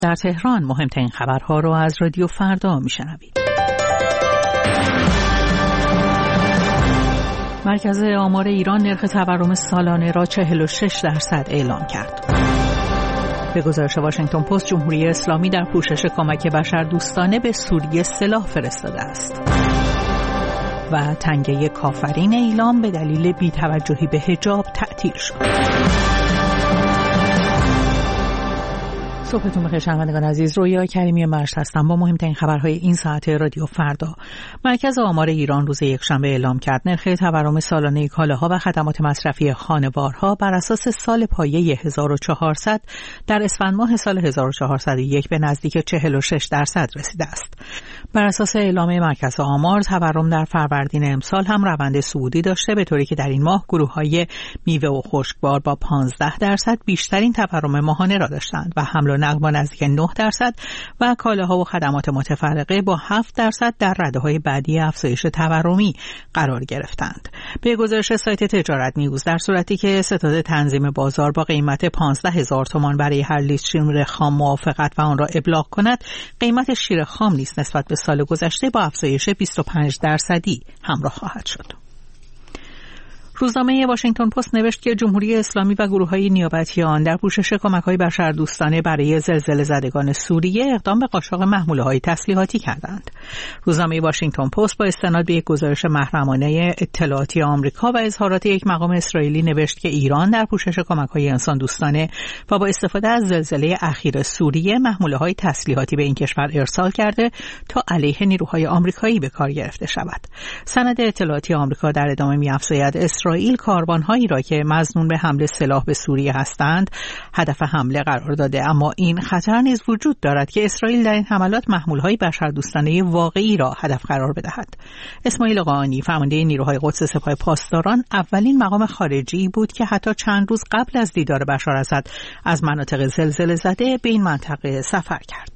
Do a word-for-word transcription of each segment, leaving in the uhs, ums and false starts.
در تهران مهمترین خبرها رو از رادیو فردا میشنوید. مرکز آمار ایران نرخ تورم سالانه را چهل و شش درصد اعلام کرد. به گزارش واشنگتن پست، جمهوری اسلامی در پوشش کمک بشردوستانه به سوریه سلاح فرستاده است. و تنگه کافرین ایلام به دلیل بی‌توجهی به حجاب تعطیل شد. صبحتون بخیر شنوندگان عزیز، رویا کریمی مرشد هستم با مهمترین خبرهای این ساعت رادیو فردا. مرکز آمار ایران روز یکشنبه اعلام کرد نرخ تورم سالانه کالاها و خدمات مصرفی خانوارها بر اساس سال پایه هزار و چهارصد در اسفند ماه سال هزار و چهارصد و یک به نزدیک چهل و شش درصد رسیده است. بر اساس اعلام مرکز آمار، تورم در فروردین امسال هم روند صعودی داشته، به طوری که در این ماه گروه‌های میوه و خشکبار با پانزده درصد بیشترین تورم ماهانه را داشتند و حمل و نقل با نزدیک نه درصد و کالاها و خدمات متفرقه با هفت درصد در رده‌های بعدی افزایش تورمی قرار گرفتند. به گزارش سایت تجارت نیوز، در صورتی که ستاد تنظیم بازار با قیمت پانزده هزار تومان برای هر لیتر شیر خام موافقت و آن را ابلاغ کند، قیمت شیر خام نیز نسبت به سال گذشته با افزایش بیست و پنج درصدی همراه خواهد شد. روزنامه واشنگتن پست نوشت که جمهوری اسلامی و گروه‌های نیابتی آن در پوشش کمک‌های بشردوستانه برای زلزله زدگان سوریه اقدام به قاچاق محموله‌های تسلیحاتی کردند. روزنامه واشنگتن پست با استناد به یک گزارش محرمانه اطلاعاتی آمریکا و اظهارات یک مقام اسرائیلی نوشت که ایران در پوشش کمک‌های انسان دوستانه و با استفاده از زلزله اخیر سوریه محموله‌های تسلیحاتی به این کشور ارسال کرده تا علیه نیروهای آمریکایی به کار گرفته شود. سند اطلاعاتی آمریکا در ادامه می‌افزاید اسرائیل کاروان‌هایی را که مظنون به حمله سلاح به سوریه هستند هدف حمله قرار داده، اما این خطر نیز وجود دارد که اسرائیل در این حملات محمول‌های بشردوستانه واقعی را هدف قرار بدهد. اسماعیل قائنی، فرمانده نیروهای قدس سپاه پاسداران، اولین مقام خارجی بود که حتی چند روز قبل از دیدار بشار اسد از مناطق زلزله زده به این منطقه سفر کرد.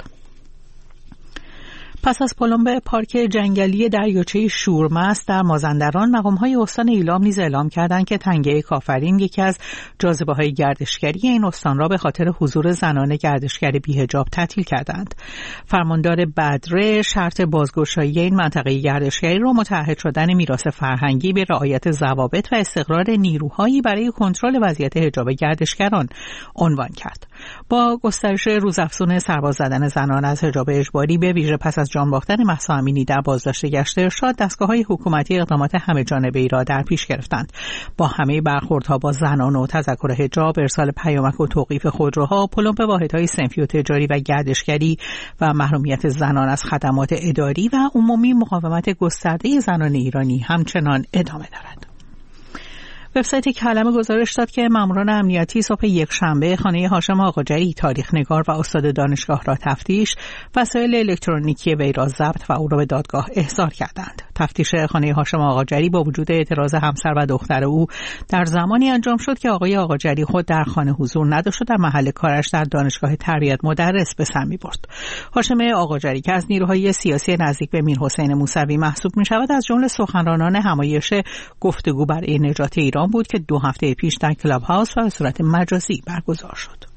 پس از پلمب پارک جنگلی دریاچه شورمست در مازندران، مقام‌های استان ایلام نیز اعلام کردند که تنگه کافرین یکی از جاذبه‌های گردشگری این استان را به خاطر حضور زنان گردشگر بی‌حجاب تعطیل کردند. فرماندار بدره شرط بازگشایی این منطقه گردشگری را متعهد شدن میراث فرهنگی به رعایت ضوابط و استقرار نیروهایی برای کنترل وضعیت حجاب گردشگران عنوان کرد. با گسترش روزافزون سرباز زدن زنان از حجاب اجباری، به ویژه پس از جان باختن مهسا امینی در بازداشت گشت ارشاد، دستگاه‌های حکومتی اقدامات همه جانبه‌ای را در پیش گرفتند. با همه برخوردها با زنان و تذکر حجاب، ارسال پیامک و توقیف خودروها، پلمب واحدهای صنفی و تجاری و گردشگری و محرومیت زنان از خدمات اداری و عمومی، مقاومت گسترده زنان ایرانی همچنان ادامه دارد. وبسایت کلمه گزارش داد که ماموران امنیتی صبح یکشنبه خانه هاشم آقاجری، تاریخ‌نگار و استاد دانشگاه را تفتیش، وسایل الکترونیکی وی را ضبط و او را به دادگاه احضار کردند. تفتیش خانه هاشم آقاجری با وجود اعتراض همسر و دختر او در زمانی انجام شد که آقای آقاجری خود در خانه حضور نداشت و در محل کارش در دانشگاه تربیت مدرس به سر می‌برد. هاشم آقاجری که از نیروهای سیاسی نزدیک به میرحسین موسوی محسوب می‌شود، از جمله سخنرانان همایش گفتگو برای نجات ایران بود که دو هفته پیش در کلاب هاوس و به صورت مجازی برگزار شد.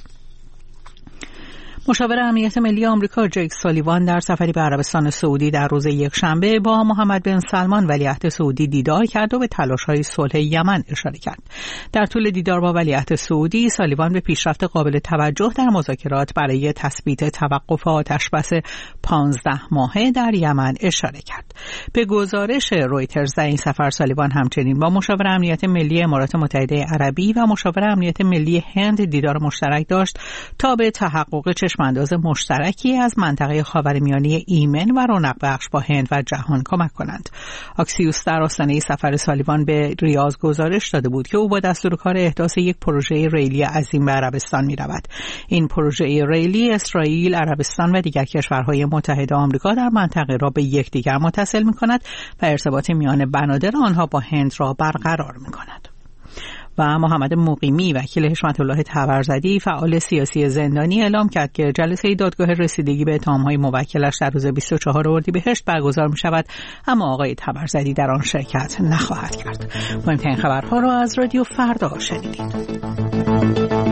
مشاور امنیت ملی آمریکا جیک سالیوان در سفری به عربستان سعودی در روز یکشنبه با محمد بن سلمان ولیعهد سعودی دیدار کرد و به تلاش‌های صلح یمن اشاره کرد. در طول دیدار با ولیعهد سعودی، سالیوان به پیشرفت قابل توجه در مذاکرات برای تثبیت توقف آتش‌بس پانزده ماهه در یمن اشاره کرد. به گزارش رویترز، در این سفر سالیوان همچنین با مشاور امنیت ملی امارات متحده عربی و مشاور امنیت ملی هند دیدار مشترک داشت تا به تحقق چشمانداز مشترکی از منطقه خاورمیانه ایمن و رونق بخش با هند و جهان کمک کنند. آکسیوس در آستانه سفر سالیوان به ریاض گزارش داده بود که او با دستور کار احداث یک پروژه ریلی عظیم به عربستان می رود. این پروژه ریلی اسرائیل، عربستان و دیگر کشورهای متحد آمریکا در منطقه را به یکدیگر متصل می کند و ارتباط میان بنادر آنها با هند را برقرار می کند. و محمد مقیمی، وکیل حشمت الله طبرزدی، فعال سیاسی زندانی، اعلام کرد که جلسه دادگاه رسیدگی به اتهام‌های موکلش در روز بیست و چهارم اردیبهشت برگزار می‌شود، اما آقای طبرزدی در آن شرکت نخواهد کرد. مهمترین خبرها را از رادیو فردا شنیدید.